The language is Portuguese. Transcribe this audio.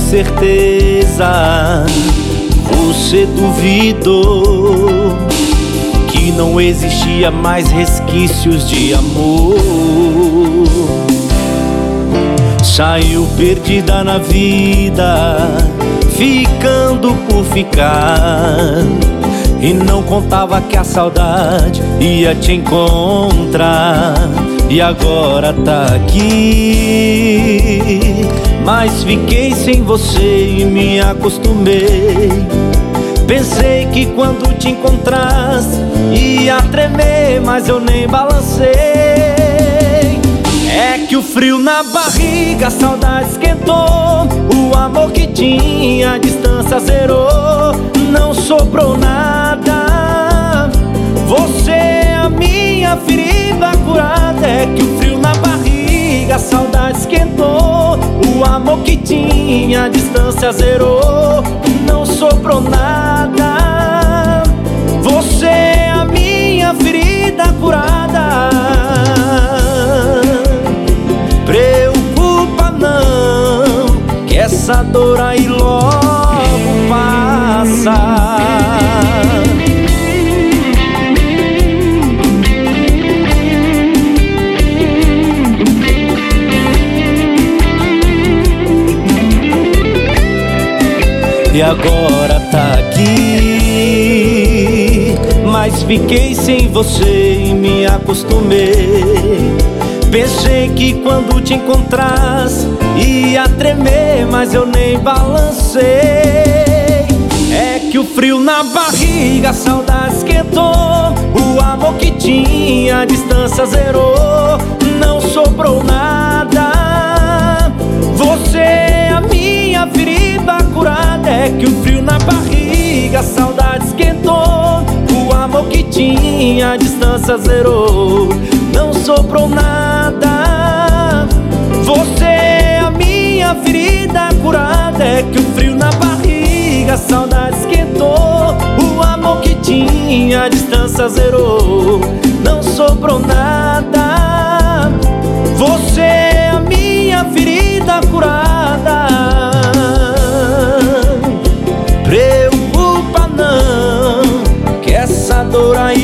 certeza você duvidou que não existia mais resquícios de amor. Saiu perdida na vida, ficando por ficar, e não contava que a saudade ia te encontrar. E agora tá aqui, mas fiquei sem você e me acostumei. Pensei que quando te encontrasse ia tremer, mas eu nem balancei. É que o frio na barriga, a saudade esquentou, o amor que tinha, a distância zerou. Não sobrou nada, você é a minha ferida curada. É que o frio na barriga, a saudade esquentou, o amor que tinha, a distância zerou. Não sobrou nada, você é a minha ferida curada. Preocupa não, que essa dor aí logo passa. E agora tá aqui, mas fiquei sem você e me acostumei. Pensei que quando te encontrasse ia tremer, mas eu nem balancei. É que o frio na barriga, a saudade esquentou, o amor que tinha, a distância zerou. Não sobrou nada, você é a minha ferida curada. É que o frio na barriga, a saudade esquentou, o amor que tinha, a distância zerou. Não sobrou nada, você é a minha ferida curada. É que o frio na barriga, a saudade esquentou, o amor que tinha, a distância zerou. Não sobrou nada, você é a minha ferida curada. Preocupa não, que essa dor aí